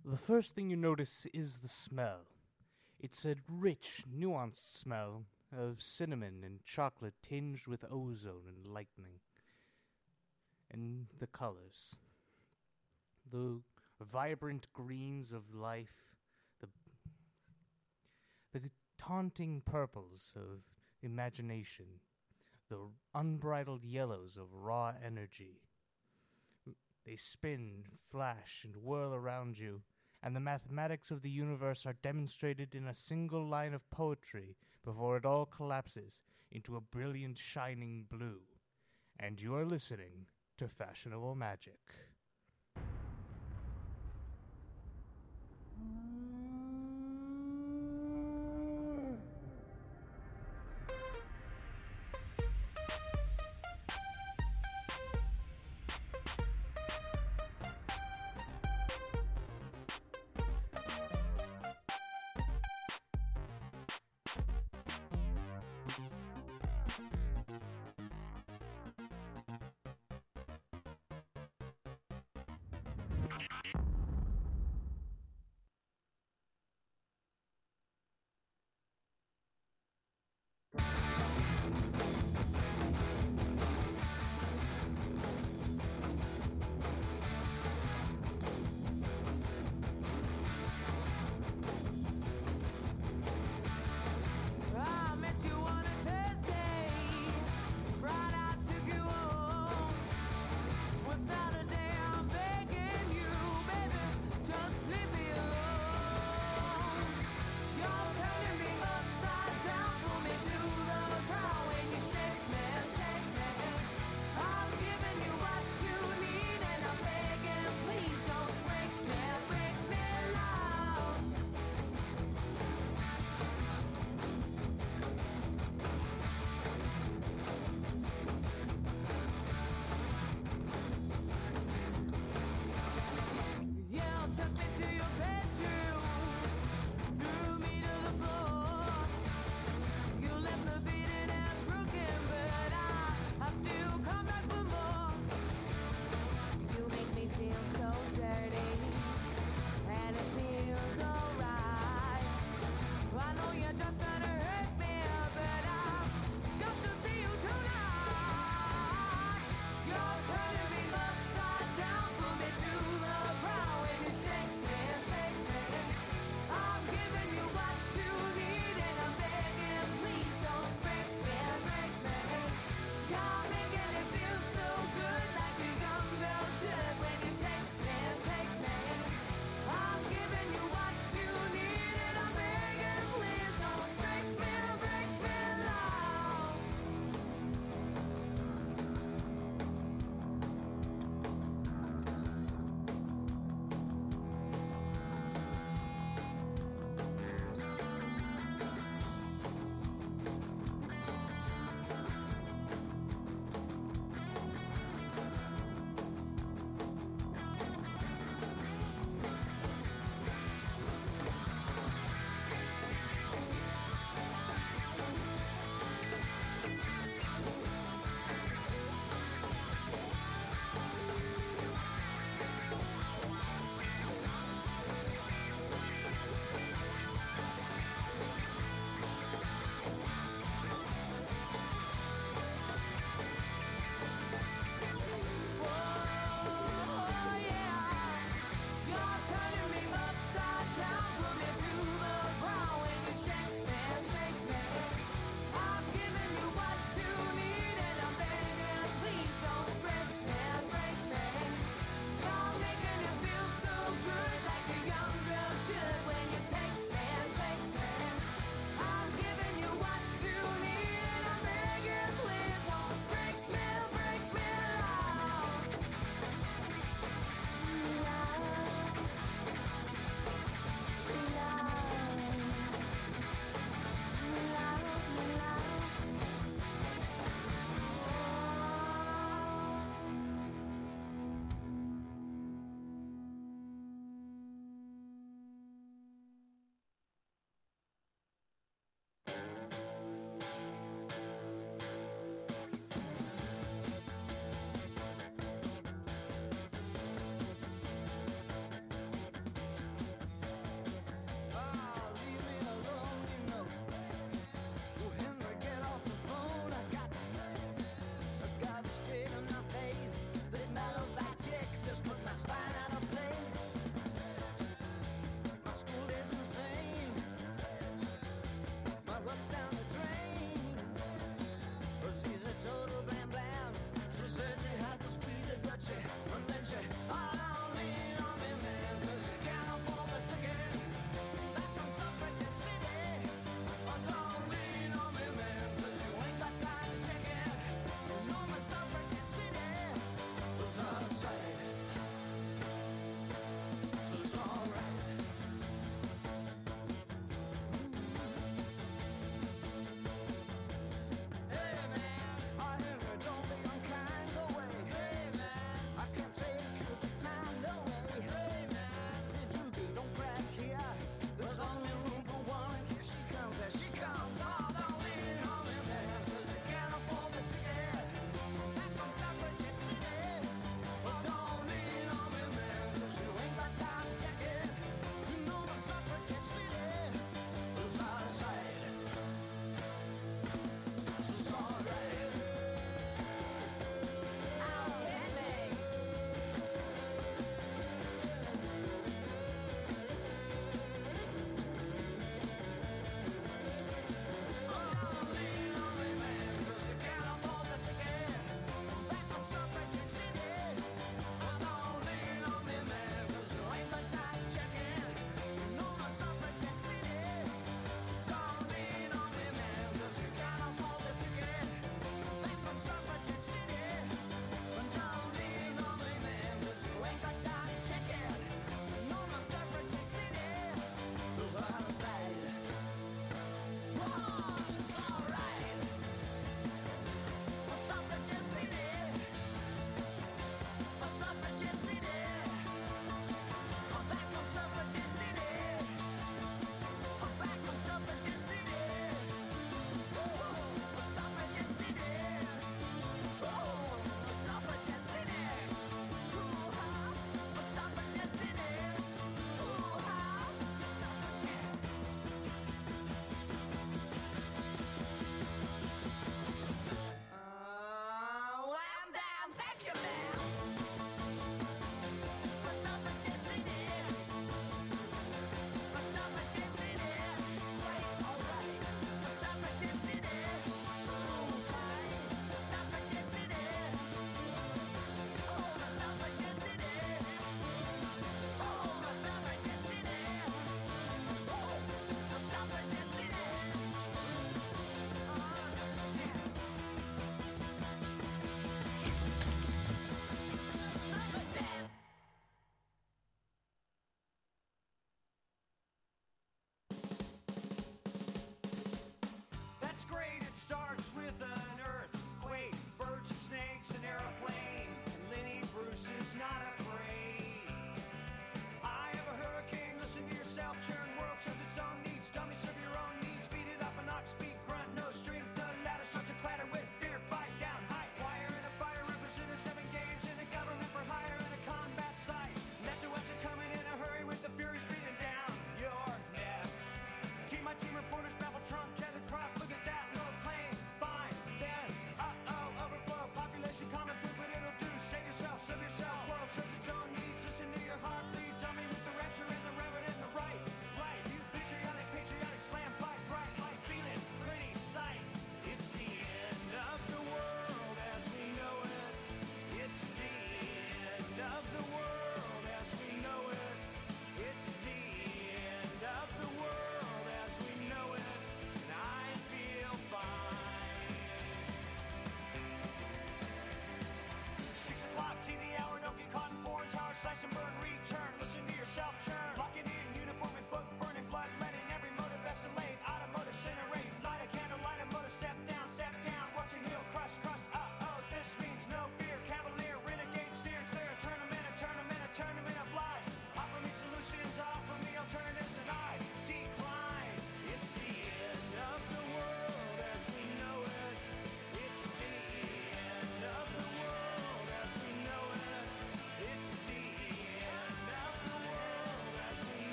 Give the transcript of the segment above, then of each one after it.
The first thing you notice is the smell. It's a rich, nuanced smell of cinnamon and chocolate tinged with ozone and lightning. And the colors. The vibrant greens of life, the, the taunting purples of imagination, the unbridled yellows of raw energy. They spin, flash, and whirl around you, and the mathematics of the universe are demonstrated in a single line of poetry before it all collapses into a brilliant shining blue. And you are listening to Fashionable Magic.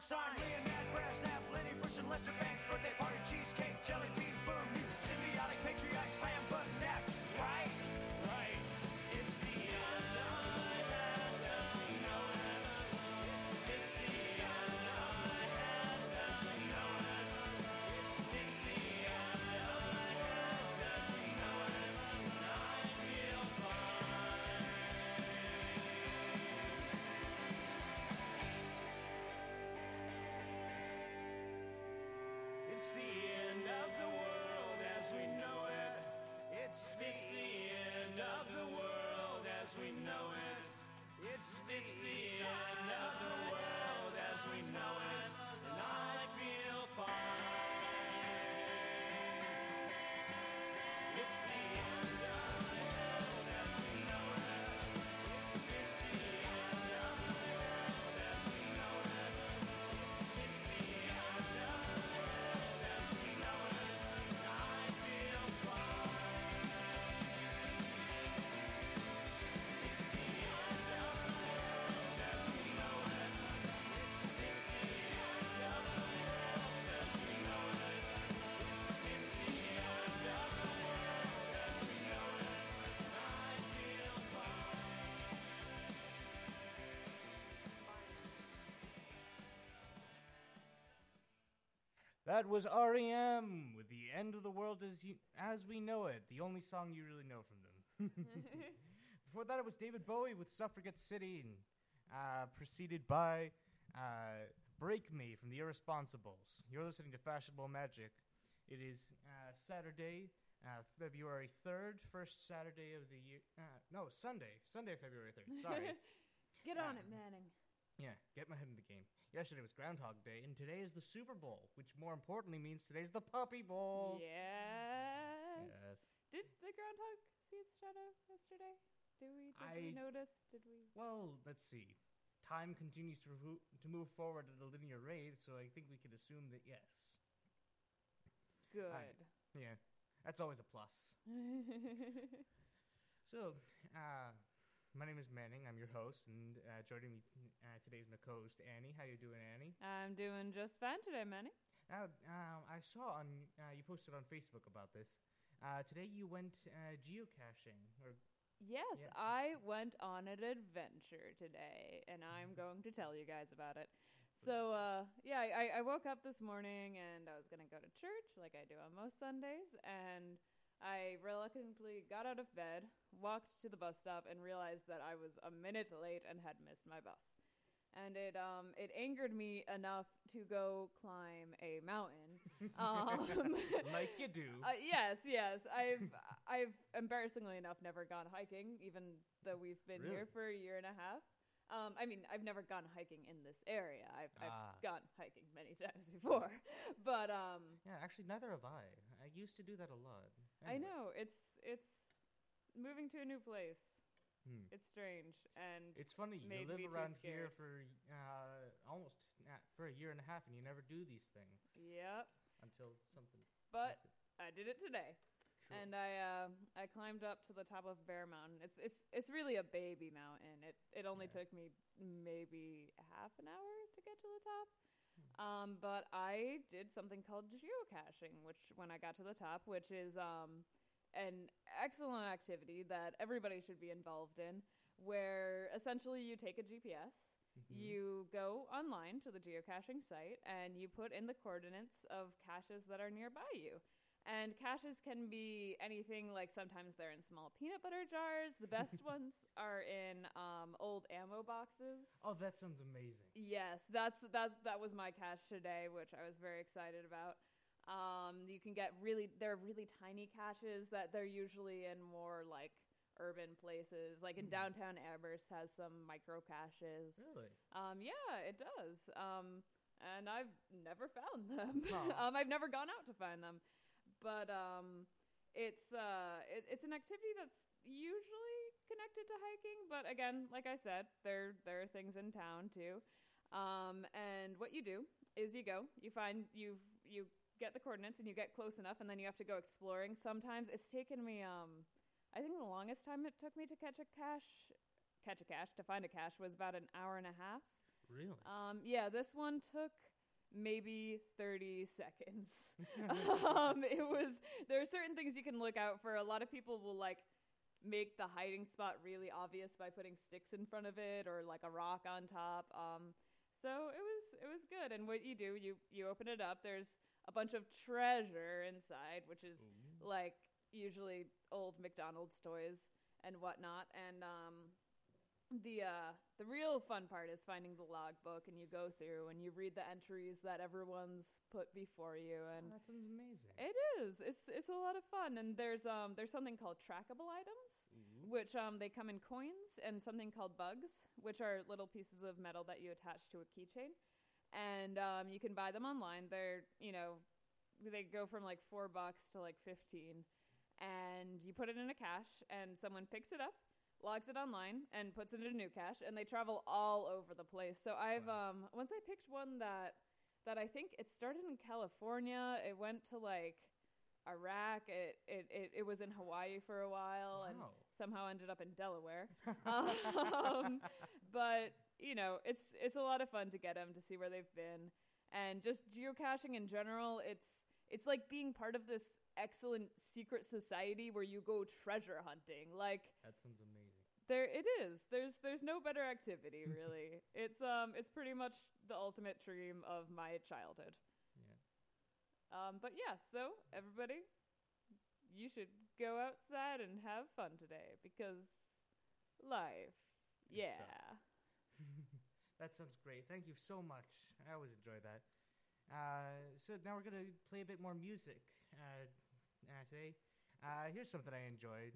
Einstein, Leonid Brezhnev, Lenny Bruce and Lester Banks, birthday party, cheesecake, jelly bean, boom, you symbiotic, patriotic, slam button neck, right? Right. It's the end of the world as we know it. It's the end of the world as we know it. It's the end of the world as we know it. I feel fine. It's the end of the world as we know it. It's the end of the world as we know it. It's the end of the world as we know it. And I feel fine. It's the end of the world as we know it. It's the end of the world as we know it. It's the end of the world as we know it. And I feel fine. It's the end of the world as we know it. It's the end of the world as we know it. It's the end of the world as we know it. And I feel fine. That was REM with The End of the World as We Know It, the only song you really know from them. Before that, it was David Bowie with Suffragette City, and preceded by Break Me from The Irresponsibles. You're listening to Fashionable Magic. It is Saturday, February 3rd, first Saturday of the year. No, Sunday, February 3rd, sorry. Get on it, Manning. Yeah, get my head in the game. Yesterday was Groundhog Day, and today is the Super Bowl, which more importantly means today's the Puppy Bowl. Yes. Yes. Did the groundhog see its shadow yesterday? Did we notice? Did we? Well, let's see. Time continues to move forward at a linear rate, so I think we could assume that yes. Good. Yeah, that's always a plus. So, my name is Manning. I'm your host, and joining me today is my co-host Annie. How you doing, Annie? I'm doing just fine today, Manny. Now, I saw on you posted on Facebook about this. Today you went geocaching, or Yes, Yes. I went on an adventure today, and I'm going to tell you guys about it. So, I woke up this morning, and I was going to go to church, like I do on most Sundays, and I reluctantly got out of bed, walked to the bus stop, and realized that I was a minute late and had missed my bus. And it angered me enough to go climb a mountain. like you do. Yes. I've embarrassingly enough never gone hiking, even though we've been Really? here for a year and a half. I've never gone hiking in this area. I've gone hiking many times before, but Yeah, actually, neither have I. I used to do that a lot. I Anyway. know it's moving to a new place. Hmm. It's strange, and It's funny. You made me live too around here scared. for almost for a year and a half, and you never do these things Yep. until something. But I did it today. Cool. And I climbed up to the top of Bear Mountain. It's really a baby mountain. It only Yeah. took me maybe half an hour to get to the top. But I did something called geocaching, which when I got to the top, which is an excellent activity that everybody should be involved in, where essentially you take a GPS, you go online to the geocaching site, and you put in the coordinates of caches that are nearby you. And caches can be anything, like sometimes they're in small peanut butter jars. The best ones are in old ammo boxes. Oh, that sounds amazing. Yes, that was my cache today, which I was very excited about. You can get they're really tiny caches that they're usually in more like urban places. Like in downtown Amherst has some micro caches. Really? Yeah, it does. And I've never found them. Oh. I've never gone out to find them. But it's an activity that's usually connected to hiking. But again, like I said, there are things in town too. And what you do is you get the coordinates and you get close enough, and then you have to go exploring. Sometimes it's taken me I think the longest time it took me to to find a cache was about an hour and a half. Really? Yeah, this one took maybe 30 seconds. There are certain things you can look out for. A lot of people will like make the hiding spot really obvious by putting sticks in front of it or like a rock on top. So it was good. And what you do, you open it up. There's a bunch of treasure inside, which is like usually old McDonald's toys and whatnot. And the real fun part is finding the logbook, and you go through and you read the entries that everyone's put before you. And that sounds amazing. it is. It's a lot of fun. And there's something called trackable items, which they come in coins, and something called bugs, which are little pieces of metal that you attach to a keychain. And you can buy them online. They're, they go from like $4 to like 15. And you put it in a cache, and someone picks it up, logs it online, and puts it in a new cache, and they travel all over the place. So I've once I picked one that I think it started in California, it went to like Iraq, it was in Hawaii for a while, and somehow ended up in Delaware. But it's a lot of fun to get them, to see where they've been, and just geocaching in general. It's like being part of this excellent secret society where you go treasure hunting. Like, that sounds amazing. It is. There's no better activity, really. It's pretty much the ultimate dream of my childhood. Yeah. But yeah, so everybody, you should go outside and have fun today, because life. Yeah. That sounds great. Thank you so much. I always enjoy that. So now we're going to play a bit more music today. Here's something I enjoyed.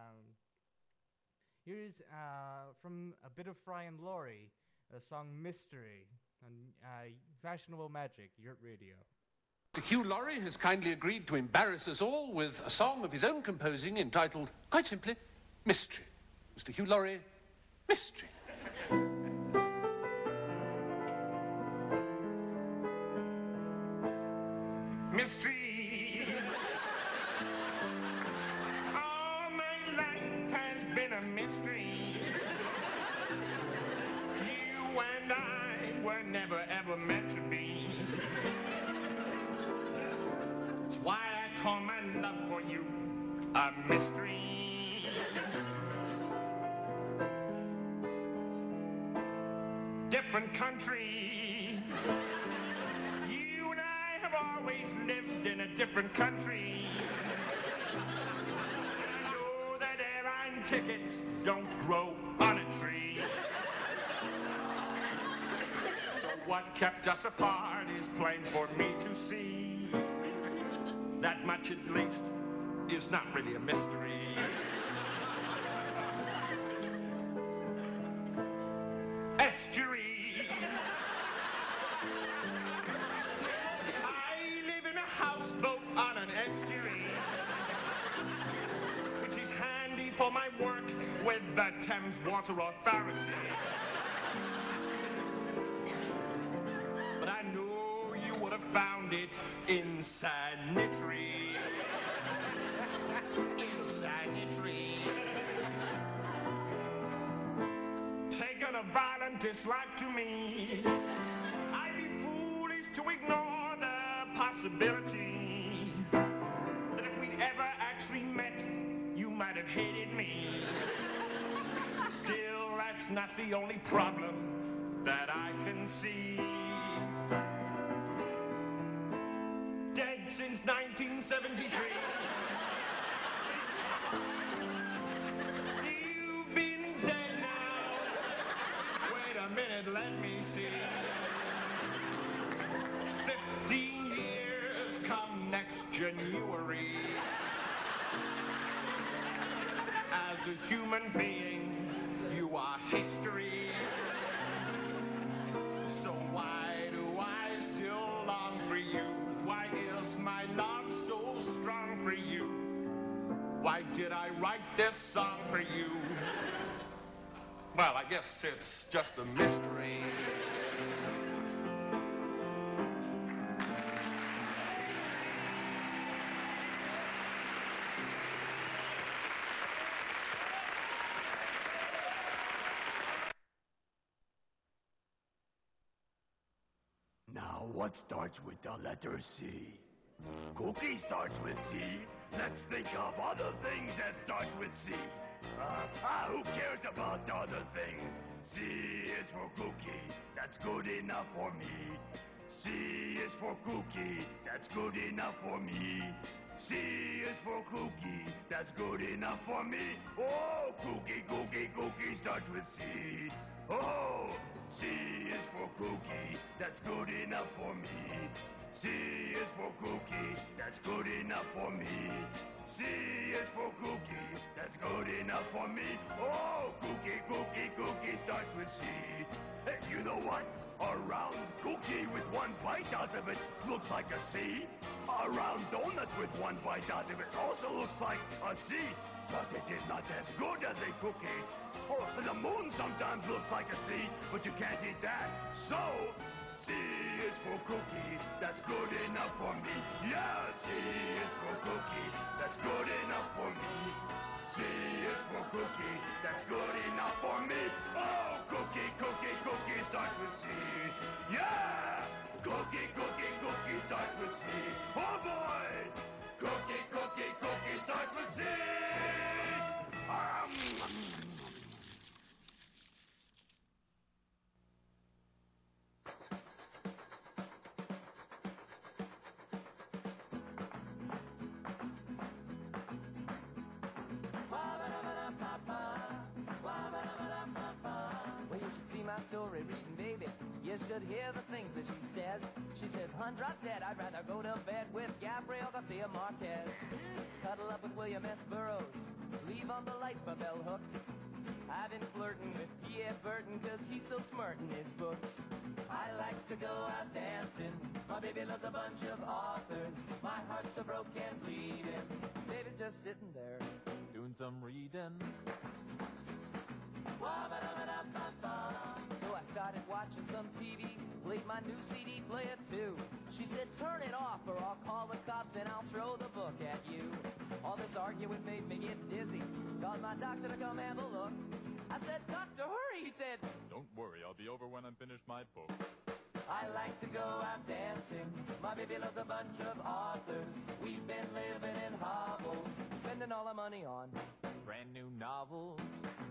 Here's from a bit of Fry and Laurie, the song Mystery on Fashionable Magic, Yurt Radio. Hugh Laurie has kindly agreed to embarrass us all with a song of his own composing entitled, quite simply, Mystery. Mr. Hugh Laurie, Mystery. Mystery. All my life has been a mystery. You and I were never ever meant to be. That's why I call my love for you a mystery. Different country. You and I have always lived in a different country. I know that airline tickets don't grow on a tree. So what kept us apart is plain for me to see. That much at least is not really a mystery. Estuary. I live in a houseboat on an estuary, which is handy for my work with the Thames Water Authority. But I know you would have found it insanitary. Insanitary. Taking a violent dislike to me, I'd be foolish to ignore the possibility that if we'd ever actually met, you might have hated me. Still, that's not the only problem that I can see. Dead since 1973. You've been dead now. Wait a minute, let me see. 15 years come next January. As a human being, you are history. So why do I still long for you? Why is my love so strong for you? Why did I write this song for you? Well, I guess it's just a mystery. what starts with the letter C? Cookie starts with C. Let's think of other things that starts with C. Who cares about the other things? C is for cookie. That's good enough for me. C is for cookie. That's good enough for me. C is for cookie. That's good enough for me. Oh, cookie, cookie, cookie starts with C. Oh, C is for cookie. That's good enough for me. C is for cookie. That's good enough for me. C is for cookie. That's good enough for me. Oh, cookie, cookie, cookie starts with C. Hey, you know what? A round cookie with one bite out of it looks like a C. A round donut with one bite out of it also looks like a C. But it is not as good as a cookie. Or the moon sometimes looks like a C, but you can't eat that. So, C is for cookie. That's good enough for me. Yeah, C is for cookie. That's good enough for me. C is for cookie. That's good enough for me. Oh, cookie, cookie, cookie starts with C. Yeah! Cookie, cookie, cookie starts with C. Oh boy! Cookie, cookie, cookie starts with C. Well, you should see my story reading, baby. You should hear the things that she says. She says, "Hun, drop dead. I'd rather go to bed with Gabriel Garcia Marquez. Cuddle up with William S. Burroughs. Leave on the light for bell hooks. I've been flirting with P.F. Burton 'cause he's so smart in his books. I like to go out dancing. My baby loves a bunch of authors. My heart's so broke and bleeding. Baby's just sitting there doing some reading. So I started watching some TV, played my new CD player too. She said, turn it off or I'll call the cops and I'll throw the book at you. All this arguing made me get dizzy. Called my doctor to come have a look. I said, doctor, hurry, he said. Don't worry, I'll be over when I'm finished my book. I like to go out dancing. My baby loves a bunch of authors. We've been living in hovels, spending all our money on brand new novels.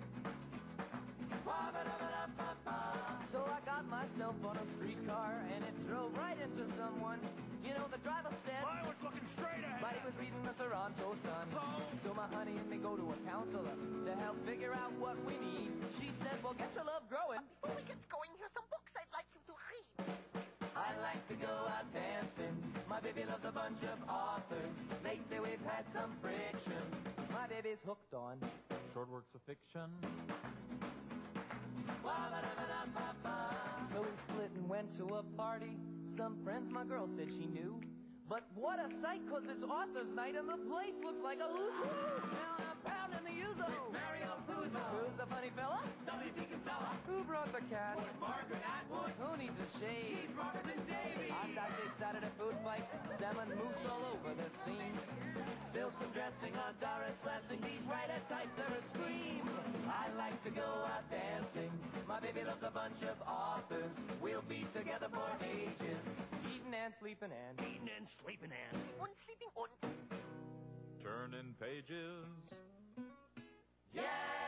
So I got myself on a streetcar and it drove right into someone. You know, the driver said I was looking straight ahead. but he was reading the Toronto Sun. So my honey and me go to a counselor to help figure out what we need. She said, well, get your love growing. Before we get going, here's some books I'd like you to read. I like to go out dancing. My baby loves a bunch of authors. Lately we've had some friction. My baby's hooked on short works of fiction. So we split and went to a party. Some friends my girl said she knew. But what a sight, 'cause it's author's night and the place looks like a who's who. Now I'm pounding the Uzo. Mario Puzo. Who's the funny fella? W.B. Casella. Who brought the cat? Margaret Atwood. Who needs a shave? Keith Robertson Davies. On Saturday started a food fight. Salmon moose all over the scene. Spilled some dressing on Doris Lessing. These writer types are a scream. I like to go out dancing. My baby loves a bunch of authors. We'll be together for ages. Eating and sleeping and Eating and sleeping and. Und sleeping und. Turning pages. yeah!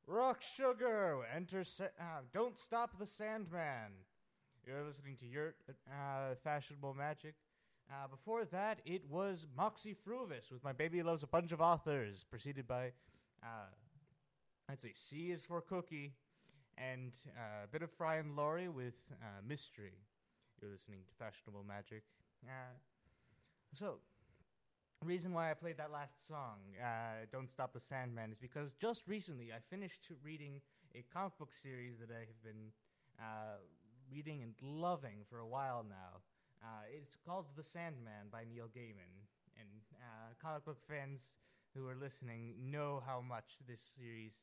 Rock Sugar, Don't Stop the Sandman. You're listening to your Fashionable Magic. Before that, it was Moxie Fruvis with My Baby Loves a Bunch of Authors, preceded by, I'd say C is for Cookie, and a bit of Fry and Laurie with Mystery. You're listening to Fashionable Magic. So, the reason why I played that last song, Don't Stop the Sandman, is because just recently I finished reading a comic book series that I have been reading and loving for a while now. It's called The Sandman by Neil Gaiman, and comic book fans who are listening know how much this series,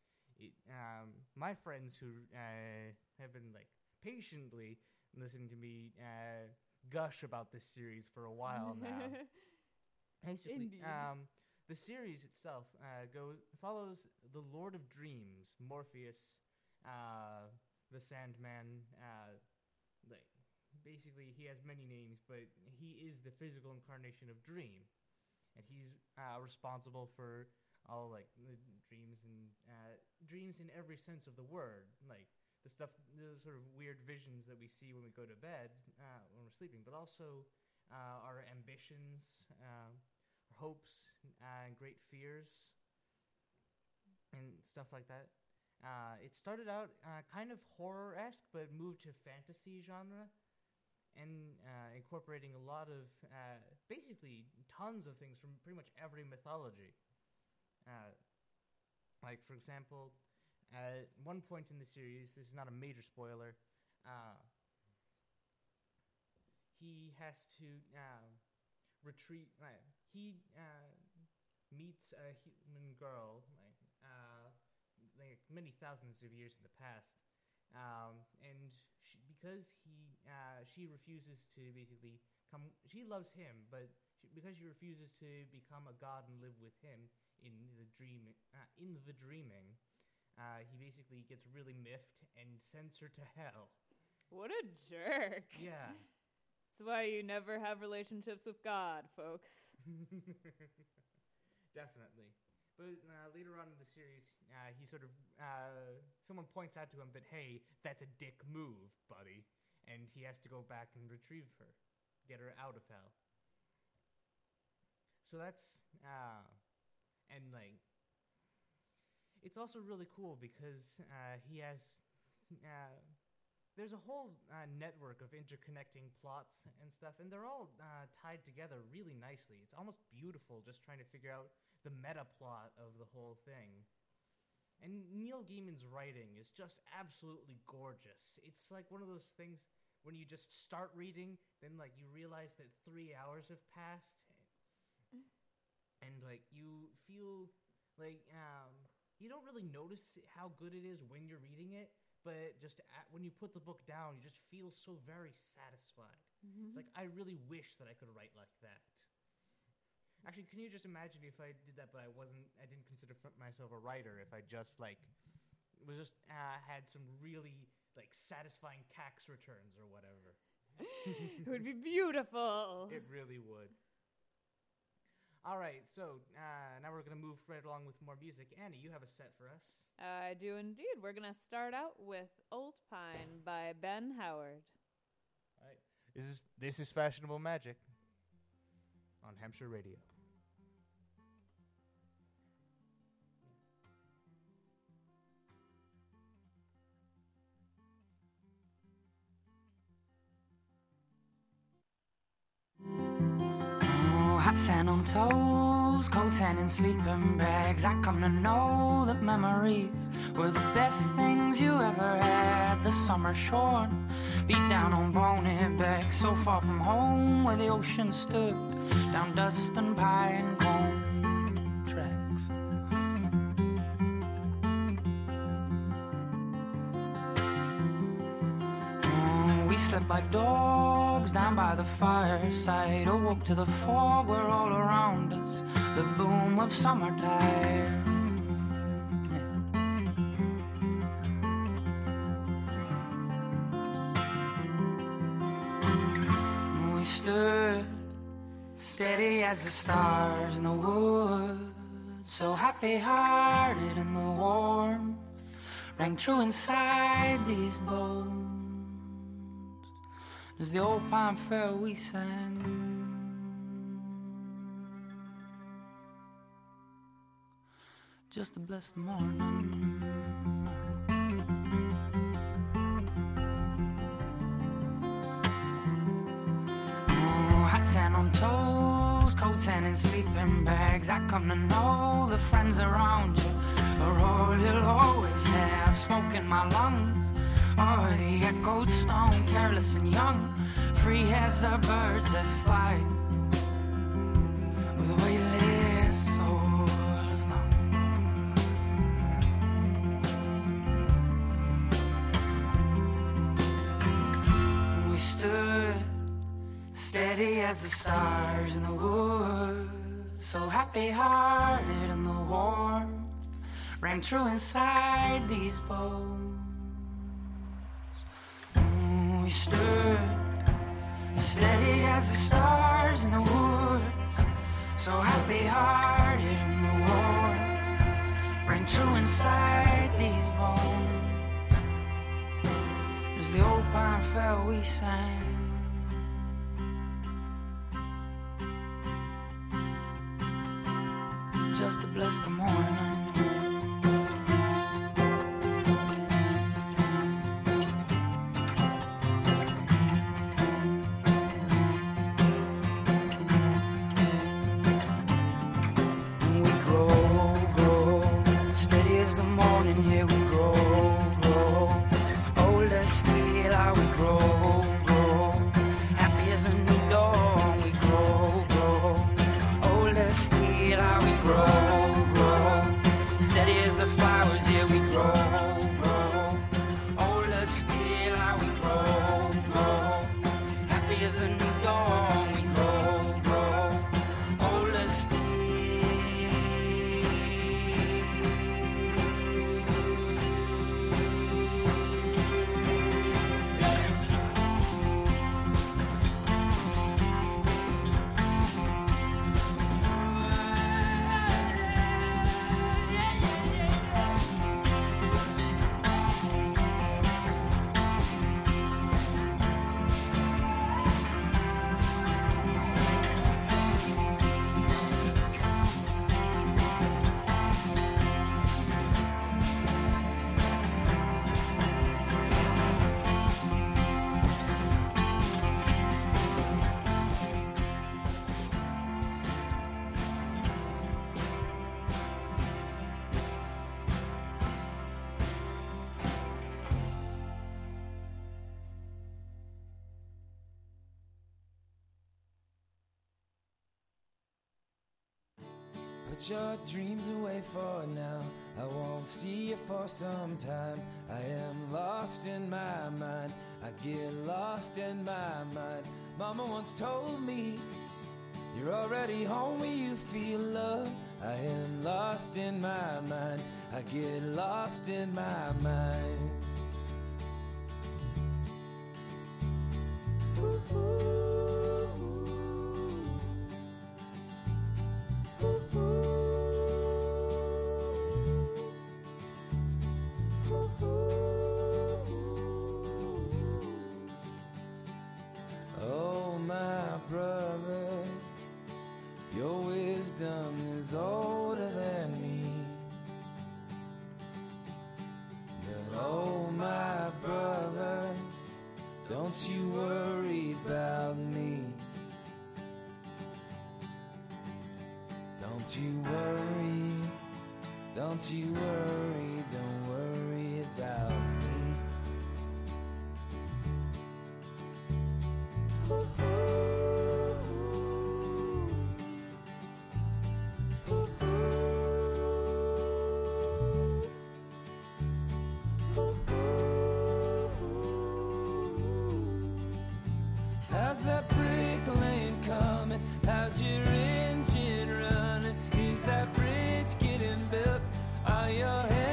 my friends who have been, patiently listening to me gush about this series for a while now. Basically, the series itself follows the Lord of Dreams, Morpheus, the Sandman. Basically, he has many names, but he is the physical incarnation of Dream, and he's responsible for all the dreams and dreams in every sense of the word, the sort of weird visions that we see when we go to bed when we're sleeping, but also our ambitions, hopes, and great fears, and stuff like that. It started out kind of horror-esque, but moved to fantasy genre, and incorporating a lot of, basically, tons of things from pretty much every mythology. For example, at one point in the series, this is not a major spoiler, he has to retreat. He meets a human girl, many thousands of years in the past, and because she refuses to basically come. She loves him, but because she refuses to become a god and live with him in the dreaming, he basically gets really miffed and sends her to hell. What a jerk. Yeah. That's why you never have relationships with God, folks. Definitely. But later on in the series, he sort of, someone points out to him that, hey, that's a dick move, buddy. And he has to go back and retrieve her, get her out of hell. So that's, and it's also really cool because he has, there's a whole network of interconnecting plots and stuff, and they're all tied together really nicely. It's almost beautiful just trying to figure out the meta plot of the whole thing. And Neil Gaiman's writing is just absolutely gorgeous. It's like one of those things when you just start reading, then you realize that 3 hours have passed, and you feel you don't really notice how good it is when you're reading it, but just when you put the book down, you just feel so very satisfied. Mm-hmm. It's I really wish that I could write like that. Actually, can you just imagine if I did that, but I didn't consider myself a writer, if I just had some really satisfying tax returns or whatever. It would be beautiful. It really would. All right, so now we're going to move right along with more music. Annie, you have a set for us. I do indeed. We're going to start out with Old Pine by Ben Howard. All right. This is Fashionable Magic on Hampshire Radio. Hot sand on toes, cold sand in sleeping bags. I come to know that memories were the best things you ever had. The summer shorn, beat down on bony back, so far from home where the ocean stood, down dust and pine cone tracks. We slept like dogs down by the fireside, awoke to the fog where all around us the boom of summertime. We stood steady as the stars in the woods so happy-hearted, and the warmth rang true inside these bones as the old pine fair we sang. Just to bless the morning. Oh, hats and on toes, coats and in sleeping bags. I come to know the friends around you are all you'll always have. Smoke in my lungs, or the echoed stone, careless and young, free as the birds that fly, with a weightless soul of love. We stood steady as the stars in the woods, so happy-hearted, and the warmth rang true inside these bones. We stood steady as the stars in the woods, so happy-hearted, and the warmth rang true inside these bones. As the old pine fair we sang. Just to bless the morning. Put your dreams away for now. I won't see you for some time. I am lost in my mind. I get lost in my mind. Mama once told me, you're already home when you feel love. I am lost in my mind. I get lost in my mind. Oh, my brother, your wisdom is older than me. But oh, my brother, don't you worry about me. Don't you worry, don't you worry, don't worry about me. How's that brick lane coming? How's your engine running? Is that bridge getting built? Are your hands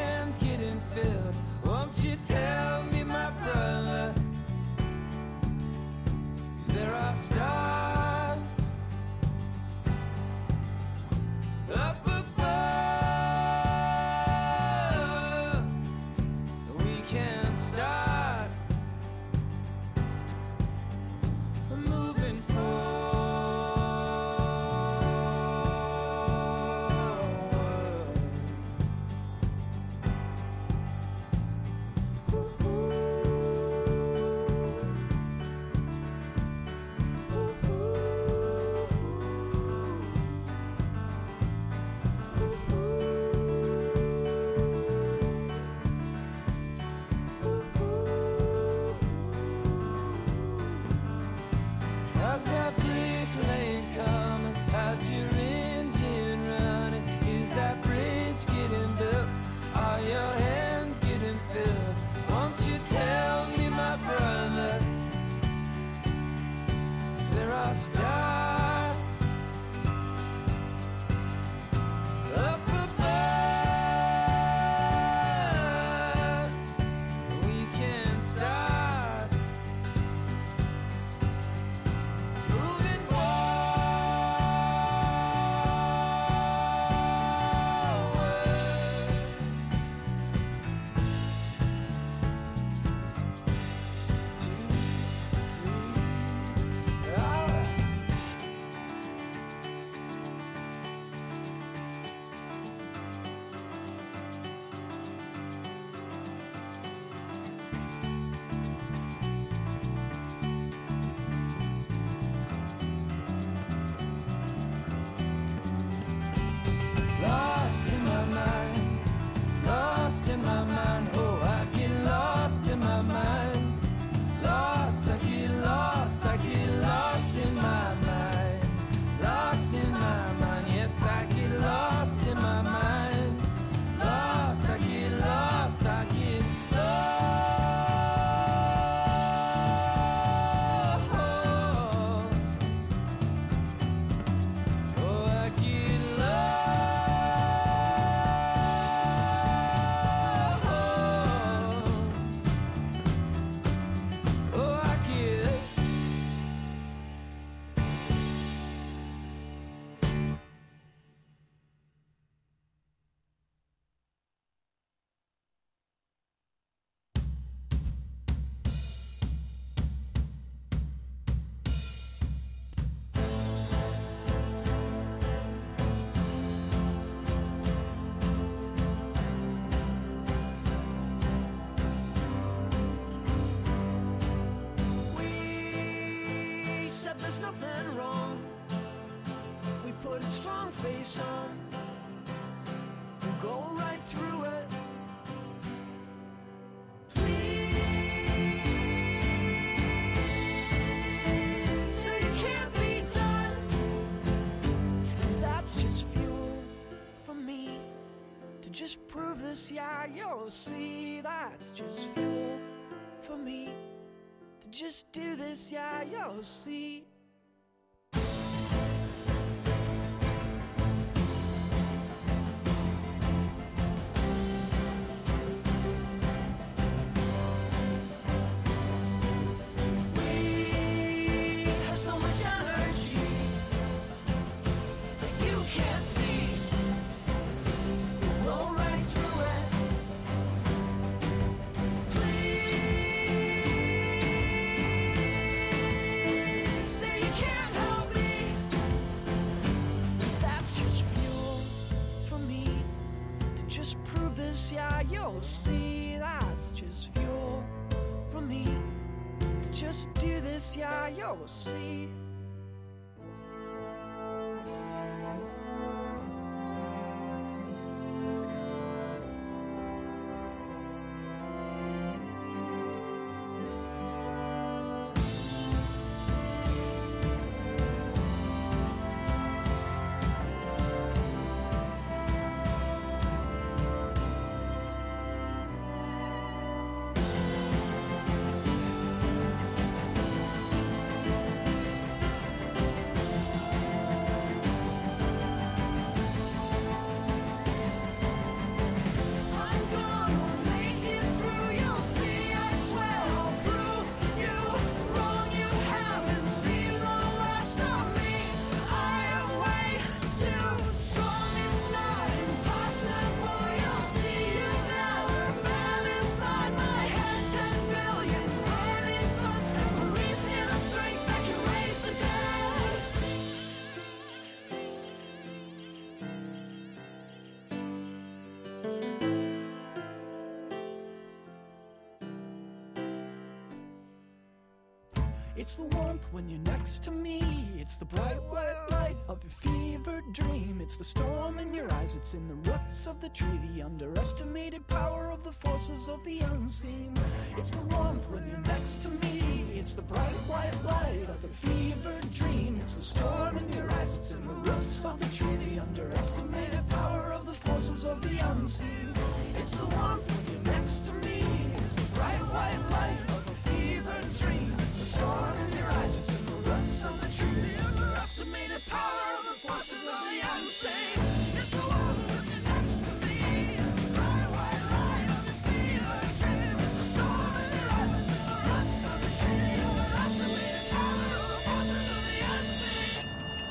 there's nothing wrong. We put a strong face on and go right through it. Please say it can't be done, 'cause that's just fuel for me to just prove this. Yeah, you'll see, that's just fuel for me to just do this. Yeah, you'll see. Yeah, you'll see, that's just fuel for me to just do this. Yeah, you'll see. It's the warmth when you're next to me. It's the bright white light of your fevered dream. It's the storm in your eyes. It's in the roots of the tree. The underestimated power of the forces of the unseen. It's the warmth when you're next to me. It's the bright white light of the fevered dream. It's the storm in your eyes. It's in the roots of the tree. The underestimated power of the forces of the unseen. It's the warmth when you're next to me. It's the bright white light of a fevered dream. It's the storm in your eyes. It's in the roots of the tree. The underestimated power of the forces of the unseen. It's the warmth when you're next to me. It's the bright white light of a fevered dream. It's the storm in your eyes. It's in the roots of the tree. The underestimated power of the forces of the unseen.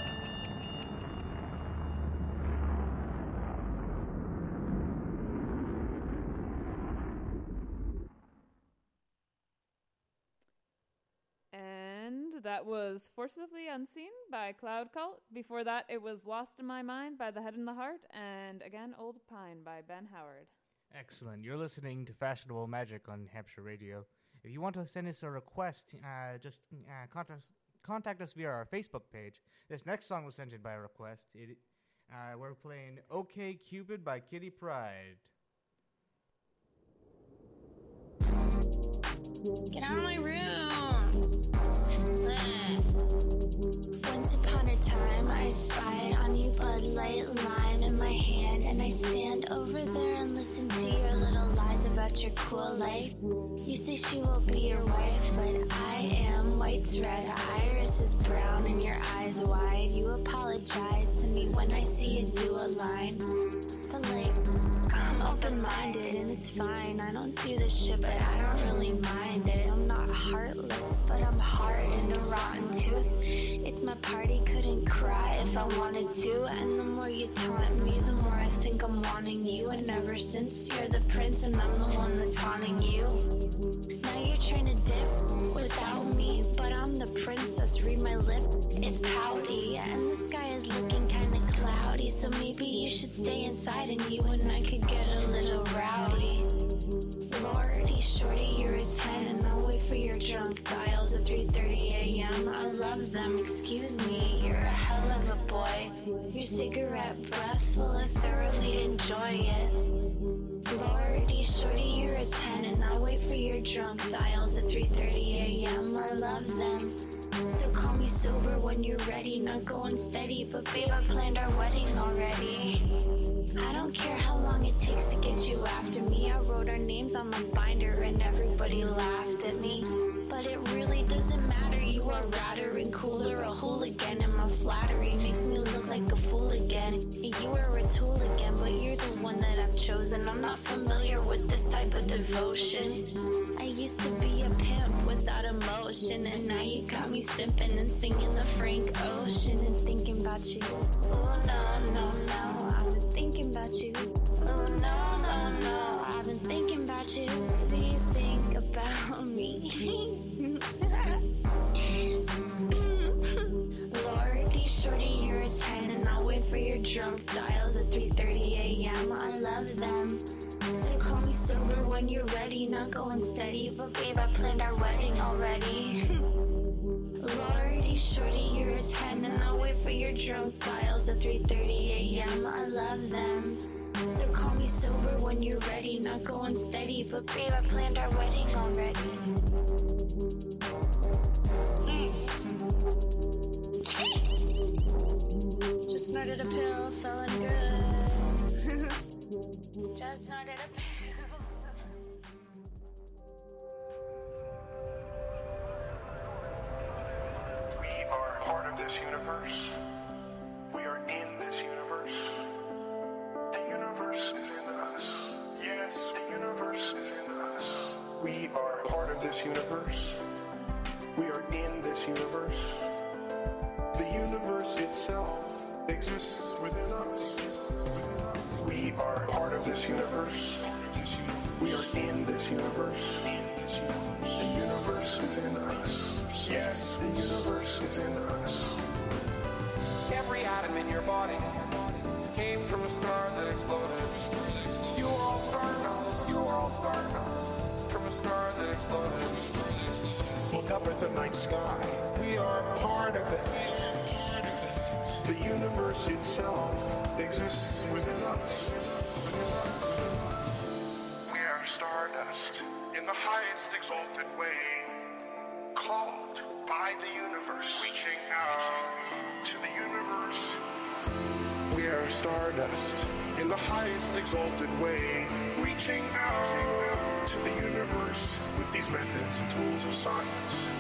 That was Forces of the Unseen by Cloud Cult. Before that, it was Lost in My Mind by The Head and the Heart. And again, Old Pine by Ben Howard. Excellent. You're listening to Fashionable Magic on Hampshire Radio. If you want to send us a request, just contact us via our Facebook page. This next song was sent in by a request. We're playing OK Cupid by Kitty Pryde. Get out of my room! Once upon a time, I spied on you Bud Light Lime in my hand, and I stand over there and listen to your little lies about your cool life. You say she will be your wife, but I am. White's red, iris is brown, and your eyes wide. You apologize to me when I see you do a line, but like, I'm open-minded and it's fine. I don't do this shit, but I don't really mind it. I'm not heartless, but I'm hard and a rotten tooth. It's my party, couldn't cry if I wanted to. And the more you taunt me, the more I think I'm wanting you. And ever since, you're the prince and I'm the one that's haunting you. Now you're trying to dip without me, but I'm the princess, read my lip. It's pouty, and the sky is looking kinda cloudy. So maybe you should stay inside and you and I could get a little rowdy. Lordy, shorty, you're a 10 and I'll wait for your drunk dials at 3:30 a.m. I love of them. Excuse me, you're a hell of a boy. Your cigarette breath, well, I thoroughly enjoy it. Lordy, shorty, you're a 10, and I wait for your drunk dials at 3:30 a.m. I love them. So call me sober when you're ready. Not going steady, but babe, I planned our wedding already. I don't care how long it takes to get you after me. I wrote our names on my binder and everybody laughed at me. But it really doesn't matter, you are radder and cooler, a hooligan, and my flattery makes me look like a fool again. You are a tool again, but you're the one that I've chosen. I'm not familiar with this type of devotion. I used to be a pimp without emotion, and now you got me simping and singing the Frank Ocean and thinking about you. Oh no, no, no, I've been thinking about you. Oh no, no, no, I've been thinking about you. Do you think about me? Lordy, shorty, you're a 10, and I'll wait for your drunk dials at 3:30 a.m. I love them. So call me sober when you're ready. Not going steady, but babe, I planned our wedding already. Lordy, shorty, you're a 10, and I'll wait for your drunk dials at 3:30 a.m. I love them. So call me sober when you're ready. Not going steady, but babe, I planned our wedding already. Just snorted a pill, feeling good. Just snorted a pill. We are part of this universe. We are in this universe. The universe is in us. Yes, the universe is in us. We are part of this universe. We are in this universe. The universe itself exists within us. We are part of this universe. We are in this universe. The universe is in us. Yes, the universe is in us. Every atom in your body came from a star that exploded. You are all stardust. You are all stardust. From a star that exploded. Look up at the night sky. We are part of it. The universe itself exists within us. We are stardust in the highest exalted way, called by the universe, reaching out to the universe. We are stardust in the highest exalted way, reaching out to the universe with these methods and tools of science.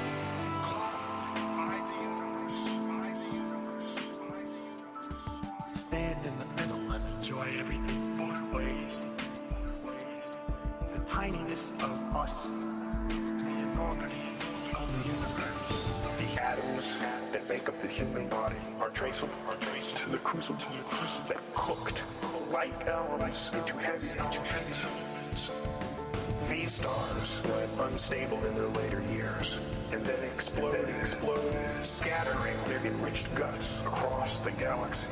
Stand in the middle and enjoy everything both ways. The tininess of us, and the enormity of the universe. The atoms that make up the human body are traceable to the crucible that cooked light elements into heavy elements. These stars went unstable in their later years and then exploded, scattering their enriched guts across the galaxy.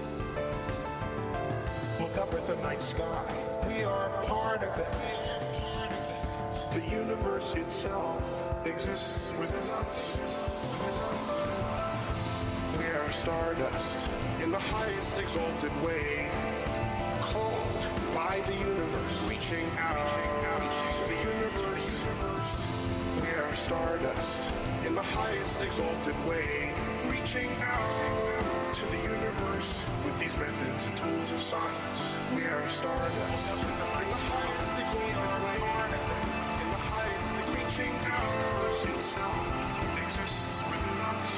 Look up at the night sky. We are part of it. The universe itself exists within us. We are stardust in the highest exalted way, called by the universe, reaching out to the universe. We are stardust in the highest exalted way, reaching out to the universe with these methods and tools of science. We are stardust in the highest exalted way, in the highest reaching out. The universe itself exists within us.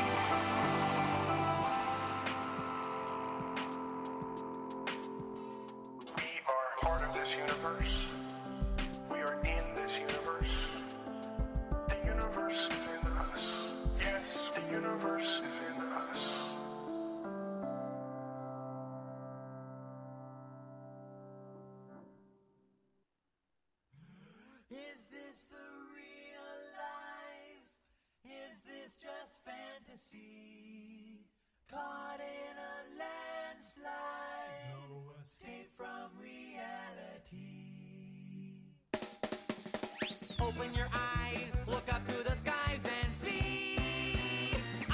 We are part of this universe. We are in this universe. The universe is in us. Yes, the universe is in us. Is this the real life? Is this just fantasy? Caught in a landslide, no escape from reality. Open your eyes, look up to the skies and see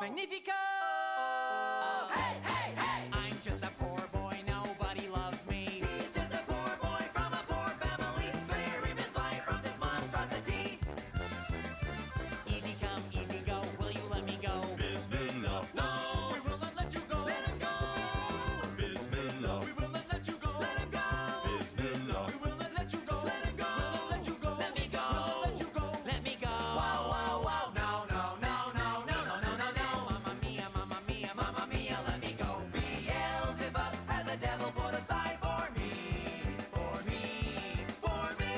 Magnifico! Hey, hey, hey! I'm just a poor boy, nobody loves me. He's just a poor boy from a poor family. Spare him his life from this monstrosity. Easy come, easy go, will you let me go? Bismillah. No, we will not let you go. Let him go. Bismillah. We will not let you go. Let him go. Bismillah. We will not let you go. Let him go. We'll not let you go. Let me go. We'll not let you go. Let me go. Whoa, whoa, whoa. No, no, no, no, no, no, no, no, no. Mamma mia, mamma mia, mamma mia, let me go. Beelzebub had the devil put aside for me. For me. For me.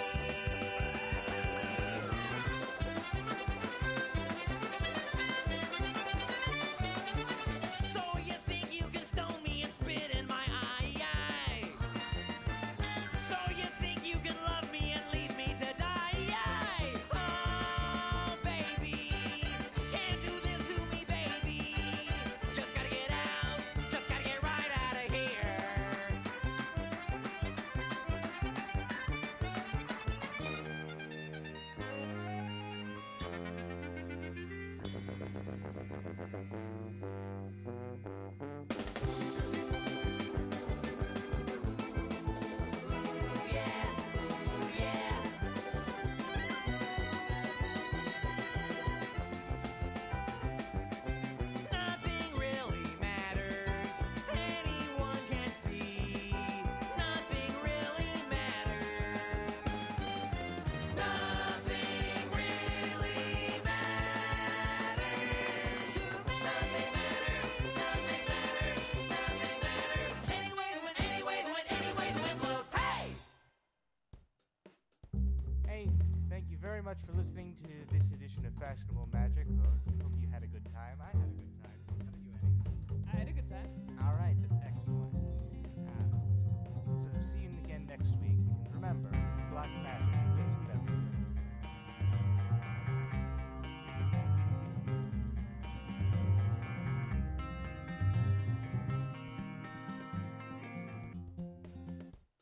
So you think you can stone me and spit in my eye? So you think you can love me and leave me to die? Oh, baby, can't do this to me, baby. Just gotta get out, just gotta get right out of here. Nothing really matters. Anyone can see. Nothing really matters. Nothing really matters. Nothing matters. Nothing matters. Nothing matters. Anyways, the wind blows. Hey! Hey, thank you very much for listening to this edition of Fashionable Magic. Hope you had a good time. I had a good time. How about you, Eddie? I had a good time. All right, that's excellent.